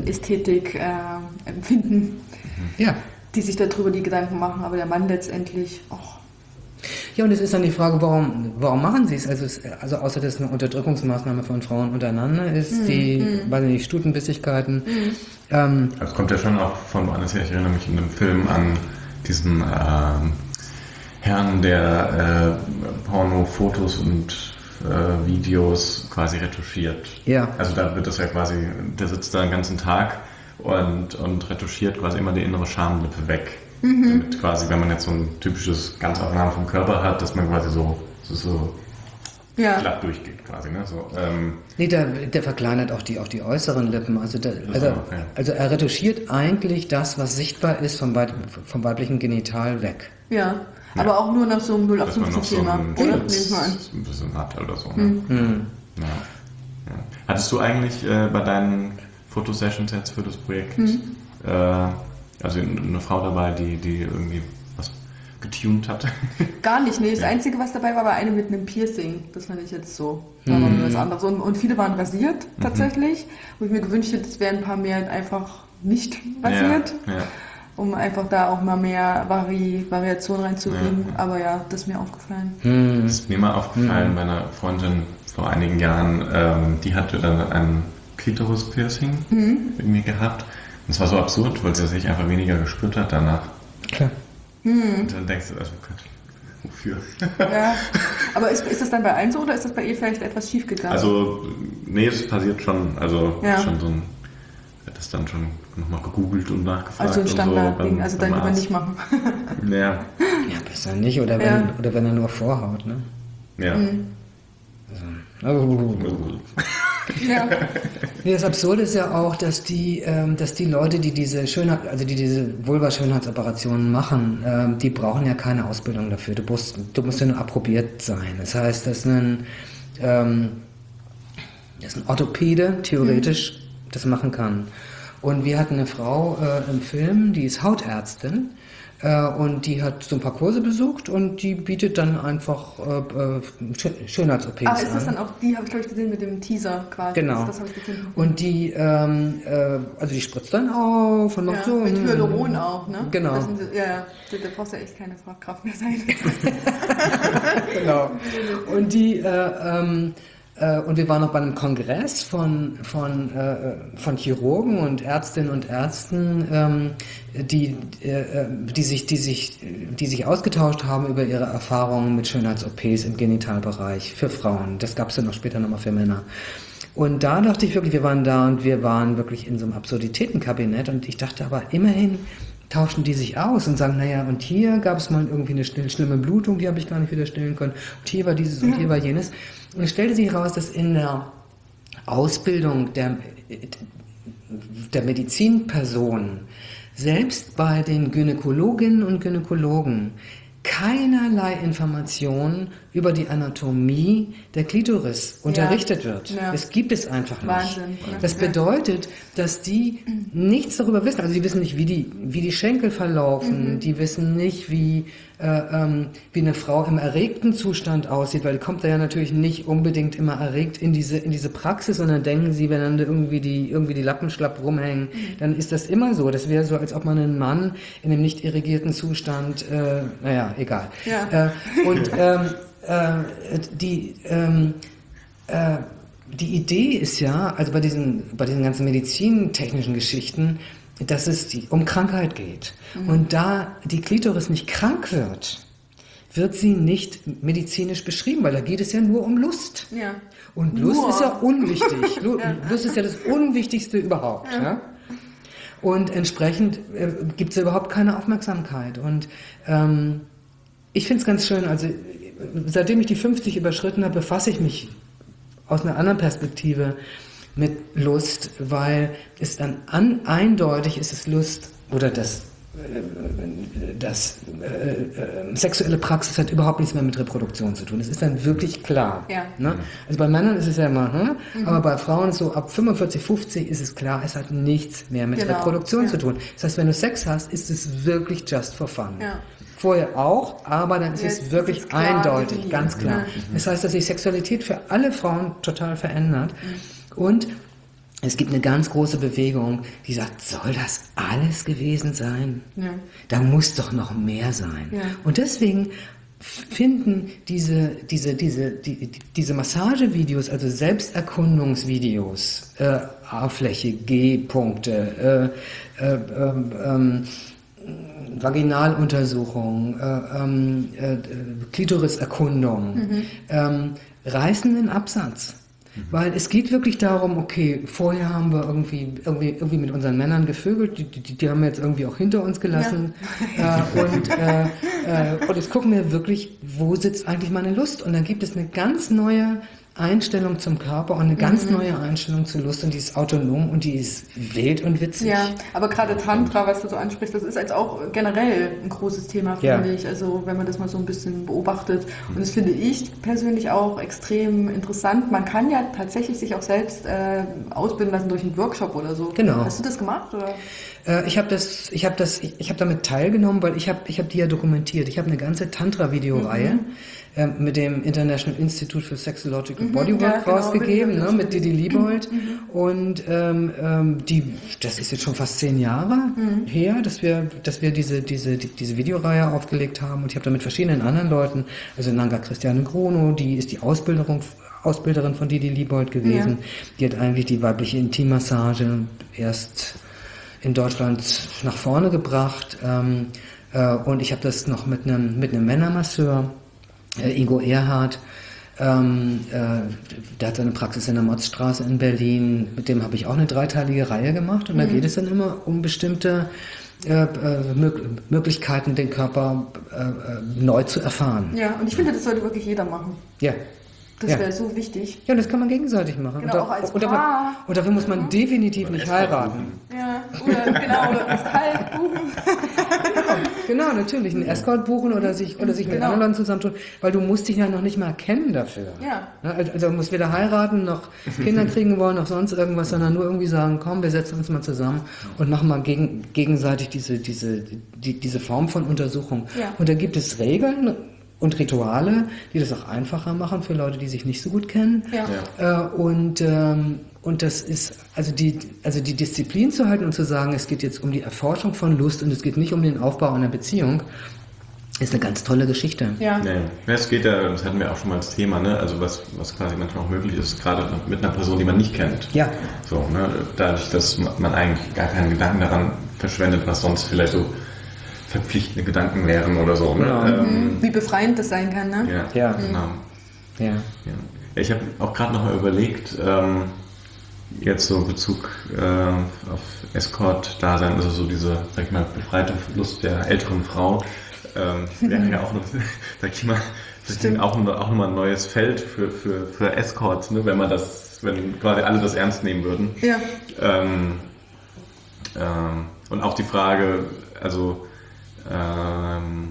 Frauenästhetik-Empfinden, äh, ja. die sich darüber die Gedanken machen, aber der Mann letztendlich auch. Ja, und es ist dann die Frage, warum, warum machen sie es? Also, es, also außer dass es eine Unterdrückungsmaßnahme von Frauen untereinander ist, mhm. die, mhm. weiß nicht, Stutenbissigkeiten. Mhm. Ähm, das kommt ja schon auch von woanders her. Ich erinnere mich in einem Film an diesen ähm, Herrn, der äh, Porno-Fotos und äh, Videos quasi retuschiert. Ja. Also da wird das ja quasi, der sitzt da den ganzen Tag und, und retuschiert quasi immer die innere Schamlippe weg. Mhm. Damit quasi, wenn man jetzt so ein typisches Ganzaufnahme vom Körper hat, dass man quasi so, so, so ja. glatt durchgeht quasi. Ne? So, ähm, nee, der, der verkleinert auch die, auch die äußeren Lippen. Also, der, also, okay. also er retuschiert eigentlich das, was sichtbar ist vom, Weib, vom weiblichen Genital weg. Ja. Aber ja. auch nur nach so einem null acht fünfzehn Thema, so oder? Nehmt mal an. Ein bisschen hat oder so. Ne? Mhm. Mhm. Ja. Ja. Hattest du eigentlich äh, bei deinen Fotosessions jetzt für das Projekt mhm. äh, also eine Frau dabei, die, die irgendwie was getuned hat? Gar nicht, nee. Das ja. Einzige, was dabei war, war eine mit einem Piercing. Das fand ich jetzt so. Da war mhm. was anderes. Und, und viele waren rasiert, tatsächlich. Mhm. Wo ich mir gewünscht hätte, es wären ein paar mehr einfach nicht rasiert. Ja. Ja. Um einfach da auch mal mehr Vari- Variation reinzubringen. Ja. Aber ja, das ist mir aufgefallen. Mhm. Das ist mir mal aufgefallen mhm. bei einer Freundin vor einigen Jahren. Ähm, die hatte dann ein Klitoris-Piercing mhm. irgendwie gehabt. Und es war so absurd, weil sie sich einfach weniger gespürt hat danach. Klar. Mhm. Und dann denkst du, also Gott, wofür? Ja. Aber ist, ist das dann bei allen so oder ist das bei ihr vielleicht etwas schief gegangen? Also, nee, es passiert schon. Also, ja. schon so ein. Ich hätte das dann schon nochmal gegoogelt und nachgefragt. Also ein Standardding, so, beim, also dann lieber nicht machen. Ja. Ja, besser nicht, oder wenn, ja. oder wenn er nur vorhaut, ne? Ja. Mhm. Also, ja. Nee, das Absurde ist ja auch, dass die, ähm, dass die Leute, die diese Schönheit, also die diese Vulva-Schönheitsoperationen machen, ähm, die brauchen ja keine Ausbildung dafür. Du musst, du musst ja nur approbiert sein. Das heißt, dass ein, ähm, dass ein Orthopäde theoretisch mhm. das machen kann. Und wir hatten eine Frau äh, im Film, die ist Hautärztin. Und die hat so ein paar Kurse besucht und die bietet dann einfach äh, Schönheits-O Ps an. Ah, ist das dann auch die, habe ich glaube ich gesehen, mit dem Teaser quasi. Genau. Das, das habe ich gefunden. Und die, ähm, äh, also die spritzt dann auf und macht ja, so. Mit Hyaluron auch, ne? Genau. Das sind, ja, ja, da, da brauchst du ja echt keine Fachkraft mehr sein. Genau. Und die, äh, ähm, und wir waren noch bei einem Kongress von, von, äh, von Chirurgen und Ärztinnen und Ärzten, ähm, die, äh, die, sich, die, sich, die sich ausgetauscht haben über ihre Erfahrungen mit Schönheits-O Ps im Genitalbereich für Frauen. Das gab es dann auch später nochmal für Männer. Und da dachte ich wirklich, wir waren da und wir waren wirklich in so einem Absurditätenkabinett und ich dachte aber immerhin, tauschen die sich aus und sagen, naja, und hier gab es mal irgendwie eine schlimme Blutung, die habe ich gar nicht wieder stillen können. Und hier war dieses und hier war jenes. Und es stellte sich heraus, dass in der Ausbildung der, der Medizinperson selbst bei den Gynäkologinnen und Gynäkologen keinerlei Informationen über die Anatomie der Klitoris unterrichtet wird. Ja. Das gibt es einfach nicht. Wahnsinn. Das bedeutet, dass die nichts darüber wissen. Also die wissen nicht, wie die, wie die Schenkel verlaufen. Mhm. Die wissen nicht, wie, äh, ähm, wie eine Frau im erregten Zustand aussieht, weil die kommt da ja natürlich nicht unbedingt immer erregt in diese, in diese Praxis, sondern denken sie, wenn dann irgendwie die, irgendwie die Lappen schlapp rumhängen, mhm. dann ist das immer so. Das wäre so, als ob man einen Mann in einem nicht irrigierten Zustand, äh, naja, egal. Ja. Äh, und ähm, äh, die, ähm, äh, die Idee ist ja, also bei diesen, bei diesen ganzen medizintechnischen Geschichten, dass es die, um Krankheit geht. Mhm. Und da die Klitoris nicht krank wird, wird sie nicht medizinisch beschrieben, weil da geht es ja nur um Lust. Ja. Und Lust nur. ist ja unwichtig. ja. Lust ist ja das Unwichtigste überhaupt. Ja. Ja? Und entsprechend äh, gibt es überhaupt keine Aufmerksamkeit. Und ähm, ich finde es ganz schön, also seitdem ich die fünfzig überschritten habe, befasse ich mich aus einer anderen Perspektive mit Lust, weil es dann an, eindeutig ist es Lust oder das, äh, das äh, äh, sexuelle Praxis hat überhaupt nichts mehr mit Reproduktion zu tun. Es ist dann wirklich klar. Ja. Ne? Also bei Männern ist es ja immer, hm? mhm. aber bei Frauen so ab fünfundvierzig, fünfzig ist es klar, es hat nichts mehr mit genau. Reproduktion ja. zu tun. Das heißt, wenn du Sex hast, ist es wirklich just for fun. Ja. Vorher auch, aber dann ist Jetzt es wirklich ist es klar eindeutig, definiert. ganz klar. Ja. Das heißt, dass sich Sexualität für alle Frauen total verändert. Und es gibt eine ganz große Bewegung, die sagt, soll das alles gewesen sein? Ja. Da muss doch noch mehr sein. Ja. Und deswegen finden diese, diese, diese, die, diese Massagevideos, also Selbsterkundungsvideos, äh, A-Fläche, G-Punkte, äh, äh, äh, äh, Vaginaluntersuchung, äh, äh, Klitoriserkundung, mhm. ähm, reißen den Absatz. Mhm. Weil es geht wirklich darum, okay, vorher haben wir irgendwie, irgendwie, irgendwie mit unseren Männern gevögelt, die, die, die haben wir jetzt irgendwie auch hinter uns gelassen. Ja. Äh, und, äh, äh, und jetzt gucken wir wirklich, wo sitzt eigentlich meine Lust? Und dann gibt es eine ganz neue Einstellung zum Körper und eine ganz mhm. neue Einstellung zur Lust und die ist autonom und die ist wild und witzig. Ja, aber gerade Tantra, was du so ansprichst, das ist jetzt auch generell ein großes Thema, finde ja. ich, also wenn man das mal so ein bisschen beobachtet und das finde ich persönlich auch extrem interessant. Man kann ja tatsächlich sich auch selbst äh, ausbilden lassen durch einen Workshop oder so. Genau. Hast du das gemacht, oder? Äh, ich habe das, ich habe das, ich, ich habe damit teilgenommen, weil ich habe, ich habe die ja dokumentiert. Ich habe eine ganze Tantra-Videoreihe mhm. mit dem International Institute for Sexological mhm, Bodywork ja, genau, rausgegeben, mit, ne, mit Didi Liebold. Mhm. Und ähm, die, das ist jetzt schon fast zehn Jahre mhm. her, dass wir, dass wir diese, diese, die, diese Videoreihe aufgelegt haben. Und ich habe da mit verschiedenen anderen Leuten, also Nanga Christiane Grono, die ist die Ausbilderung, Ausbilderin von Didi Liebold gewesen. Ja. Die hat eigentlich die weibliche Intimmassage erst in Deutschland nach vorne gebracht. Ähm, äh, und ich habe das noch mit einem, mit einem Männermasseur, Äh, Ingo Erhardt, ähm, äh, der hat seine Praxis in der Motzstraße in Berlin, mit dem habe ich auch eine dreiteilige Reihe gemacht und mhm. da geht es dann immer um bestimmte äh, äh, Möglichkeiten, den Körper äh, neu zu erfahren. Ja, und ich finde, das sollte wirklich jeder machen. Ja. Das ja. wäre so wichtig. Ja, das kann man gegenseitig machen. Genau, und, da, auch als und, dafür, Paar. und dafür muss man mhm. definitiv nicht heiraten. Ja, oder genau, oder das Kalt buchen. Genau, genau, natürlich. Einen Escort buchen oder sich, oder sich mit genau. anderen Leuten zusammentun, weil du musst dich ja noch nicht mal kennen dafür. Ja. Also du musst weder heiraten, noch Kinder kriegen wollen, noch sonst irgendwas, sondern nur irgendwie sagen, komm, wir setzen uns mal zusammen und machen mal gegen, gegenseitig diese, diese, die, diese Form von Untersuchung. Ja. Und da gibt es Regeln und Rituale, die das auch einfacher machen für Leute, die sich nicht so gut kennen. Ja. Ja. Äh, und, ähm, und das ist, also die, also die Disziplin zu halten und zu sagen, es geht jetzt um die Erforschung von Lust und es geht nicht um den Aufbau einer Beziehung, ist eine ganz tolle Geschichte. Ja. Nee. Es geht ja, das hatten wir auch schon mal als Thema, ne? Also was, was quasi manchmal auch möglich ist, gerade mit einer Person, die man nicht kennt. Ja. So, ne? Dadurch, dass man eigentlich gar keinen Gedanken daran verschwendet, was sonst vielleicht so verpflichtende Gedanken wären oder so. Ne? Genau. Ähm, Wie befreiend das sein kann, ne? Ja, ja. genau. Ja. Ja. Ich habe auch gerade noch mal überlegt, ähm, jetzt so Bezug äh, auf Escort-Dasein, also so diese, sag ich mal, befreite Lust der älteren Frau, ähm, wäre ja auch noch, sag ich mal, auch, auch nochmal ein neues Feld für, für, für Escorts, ne? Wenn man das, wenn quasi alle das ernst nehmen würden. Ja. Ähm, ähm, und auch die Frage, also ähm,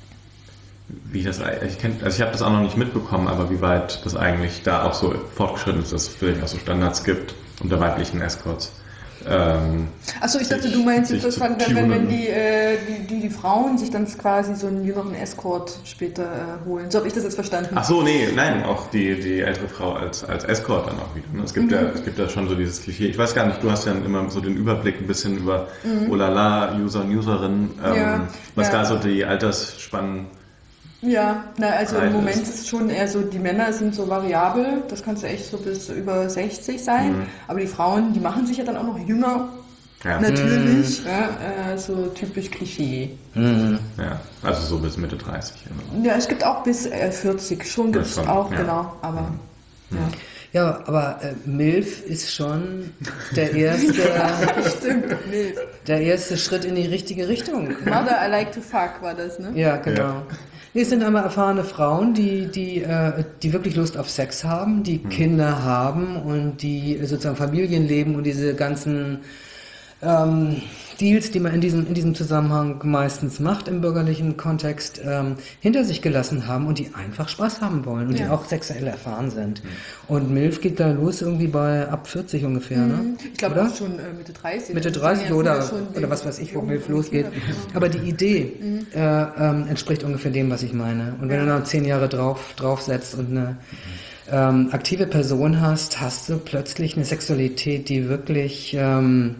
wie das ich kenn, also ich habe das auch noch nicht mitbekommen, aber wie weit das eigentlich da auch so fortgeschritten ist, dass es vielleicht auch so Standards gibt unter weiblichen Escorts. Ähm, Achso, ich dachte, sich, du meinst sich jetzt, zu wenn, wenn, wenn tunen. die, äh, die, die, die Frauen sich dann quasi so einen jüngeren Escort später äh, holen. So habe ich das jetzt verstanden. Ach so, nee, nein, auch die, die ältere Frau als, als Escort dann auch wieder. Ne? Es gibt Mhm. ja, es gibt ja schon so dieses Klischee. Ich weiß gar nicht, du hast ja immer so den Überblick ein bisschen über mhm. Olala, User und Userinnen, ähm, Ja, was ja. da so die Altersspannen. Ja, na, also Breit im Moment ist. ist es schon eher so, die Männer sind so variabel, das kannst du echt so bis über sechzig sein, Mhm. aber die Frauen, die machen sich ja dann auch noch jünger, Ja. natürlich, ja, äh, so typisch Klischee. Mhm. Ja, also so bis Mitte dreißig. Immer. Ja, es gibt auch bis äh, vierzig, schon gibt es schon, auch, ja. genau, aber ja. Ja, aber äh, MILF ist schon der erste, Stimmt, Milf. der erste Schritt in die richtige Richtung. Mother I like to fuck war das, ne? Ja, genau. Ja. Nee, es sind einmal erfahrene Frauen, die, die, äh, die wirklich Lust auf Sex haben, die Kinder haben und die sozusagen Familien leben und diese ganzen ähm, Deals, die man in diesem, in diesem Zusammenhang meistens macht im bürgerlichen Kontext, ähm, hinter sich gelassen haben und die einfach Spaß haben wollen und die Ja. auch sexuell erfahren sind. Und MILF geht da los irgendwie bei ab vierzig ungefähr, ne? Ich glaube Oder? auch schon äh, Mitte dreißig. Mitte Das dreißig waren ja oder, früher schon oder die- was weiß ich, wo die MILF jungen losgeht. Kinder, genau. Aber die Idee äh, ähm, entspricht ungefähr dem, was ich meine. Und wenn Ja. du noch zehn Jahre drauf, draufsetzt und eine ähm, aktive Person hast, hast du plötzlich eine Sexualität, die wirklich ähm,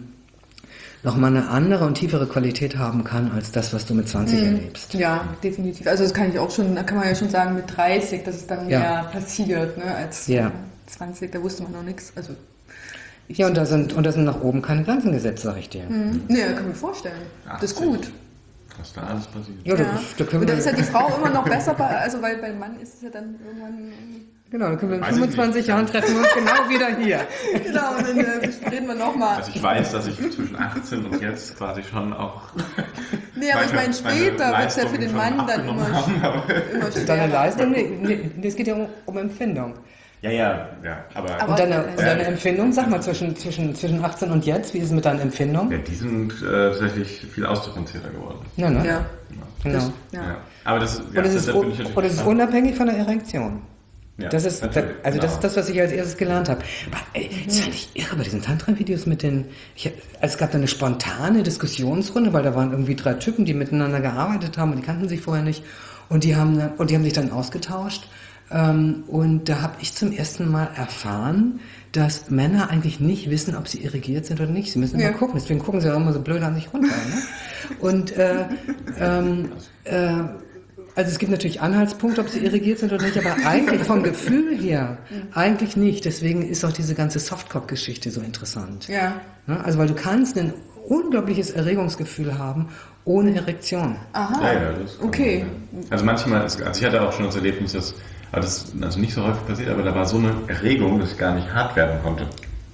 nochmal eine andere und tiefere Qualität haben kann, als das, was du mit zwanzig erlebst. Ja, definitiv. Also das kann ich auch schon, da kann man ja schon sagen mit dreißig, dass es dann Ja. mehr passiert, ne, als Ja. äh, zwanzig, da wusste man noch nichts. Also ich Ja, und da sind, und da sind nach oben keine Grenzen gesetzt, sag ich dir. Mhm. Nee, kann ich mir vorstellen. Das ist achtzig. gut. Was da alles passiert. Ja, da, Ja. da können Und da wir, ist ja die Frau immer noch besser, bei, also weil beim Mann ist es ja dann irgendwann. genau, da können wir in Weiß ich fünfundzwanzig nicht. Jahren treffen wir uns genau wieder hier. Genau, und dann äh, reden wir nochmal. Also ich weiß, dass ich zwischen achtzehn und jetzt quasi schon auch Nee, aber ich meine, später wird es ja für den Mann dann abgenommen immer, haben, aber immer Deine schwerer. Leistung? Nee, nee, nee, es geht ja um, um Empfindung. ja, ja, ja, aber, Aber- Und deine, Ja. und deine Empfindung, sag mal, zwischen, zwischen, zwischen achtzehn und jetzt, wie ist es mit deinen Empfindungen? ja, die sind äh, tatsächlich viel ausdifferenzierter geworden. Ja, ne? Ja. Genau. Ja. Ja. Aber das, ja, Und es ist, deshalb un- bin ich natürlich und es ist gespannt. unabhängig von der Erektion. Ja, Das ist, natürlich, also das genau. ist das, was ich als erstes gelernt habe. Aber, ey, das fand ich irre bei diesen Tantra-Videos mit den, ich, also es gab da eine spontane Diskussionsrunde, weil da waren irgendwie drei Typen, die miteinander gearbeitet haben und die kannten sich vorher nicht und die haben, dann- und die haben sich dann ausgetauscht. Ähm, und da habe ich zum ersten Mal erfahren, dass Männer eigentlich nicht wissen, ob sie irrigiert sind oder nicht. Sie müssen Ja. immer gucken. Deswegen gucken sie auch immer so blöd an sich runter. Ne? Und äh, ähm, äh, also es gibt natürlich Anhaltspunkte, ob sie irrigiert sind oder nicht, aber eigentlich vom Gefühl her eigentlich nicht. Deswegen ist auch diese ganze Softcock-Geschichte so interessant. Ja. Ne? Also weil du kannst ein unglaubliches Erregungsgefühl haben ohne Erektion. Aha. Ja, ja, das kann Okay. man, ja. Also manchmal, ist, also ich hatte auch schon das Erlebnis, dass, aber das ist also nicht so häufig passiert, aber da war so eine Erregung, dass ich gar nicht hart werden konnte.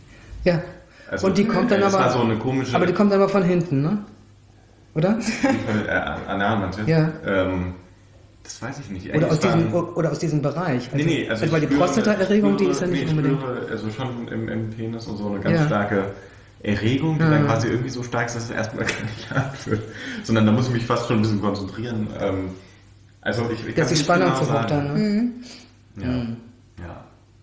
Ja. Also, Und die kommt dann das aber, war so eine komische, aber die kommt dann aber von hinten, ne? Oder? äh, anal, meinst du? Ja. Ähm, das weiß ich nicht. Oder Eigentlich aus diesem, waren- oder aus diesem Bereich. Nee, nee, also, weil ich die spüre- Prostata-Erregung, ich die spüre- ist ja nicht nee, unbedingt. Ich spüre, also schon im, im Penis und so eine ganz Ja. starke Erregung, die Ja. dann quasi irgendwie so stark ist, dass es erstmal gar nicht hart wird. Sondern da muss ich mich fast schon ein bisschen konzentrieren. Ähm, also ich, ich Dass kann's die nicht Spannung genau zu hoch sagen. dann, ne? Ja. Mhm. Ja.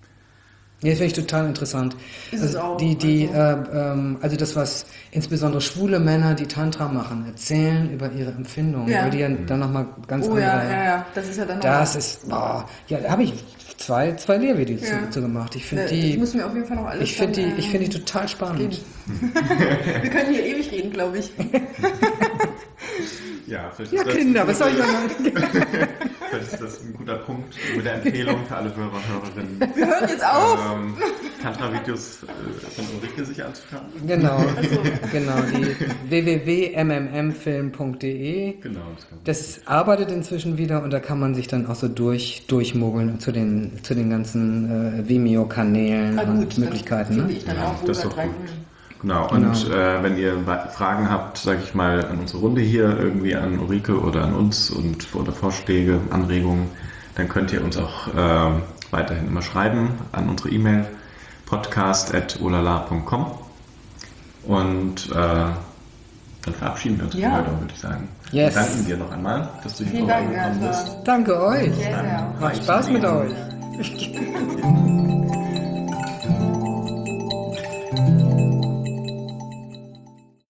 Ja, das finde ich total interessant. Ist also es auch, die, die, also- äh, ähm, also das, was insbesondere schwule Männer, die Tantra machen, erzählen über ihre Empfindungen, Ja. weil die ja dann nochmal ganz Oh andere. ja, ja, ja. Das ist ja dann Das noch. ist, boah, ja, da habe ich zwei, zwei Lehrvideos Ja. zu, zu gemacht. Ich finde Äh, die, Ich muss mir auf jeden Fall noch alles. ich finde die, dann, äh, ich finde die total spannend. reden. Wir können hier ewig reden, glaube ich. Ja, vielleicht Ja, ist das Kinder, ein was soll ich guter- sagen? Vielleicht ist das ein guter Punkt mit der Empfehlung für alle Hörer und Hörerinnen. Wir hören jetzt auf. Ähm, Tantra-Videos äh, von Ulrike sich anzuschauen. Genau, genau, die w w w punkt m m m film punkt d e. Genau. Das kann Das arbeitet inzwischen wieder und da kann man sich dann auch so durch, durchmogeln zu den, zu den ganzen äh, Vimeo-Kanälen Na und gut, Möglichkeiten. Finde Ne? ich dann Ja, auch, wo das ist wir doch dran- gut. Genau, und äh, wenn ihr wa- Fragen habt, sage ich mal, an unsere Runde hier, irgendwie an Ulrike oder an uns und oder Vorschläge, Anregungen, dann könnt ihr uns auch äh, weiterhin immer schreiben an unsere E-Mail podcast at olala punkt com und äh, Dann verabschieden wir uns Ja. für heute, würde ich sagen. Yes. Wir danken dir noch einmal, dass du hier Vielen Dank, vorbeigekommen Bertha. bist. Danke euch. Sehr, sehr. Macht Spaß mit euch.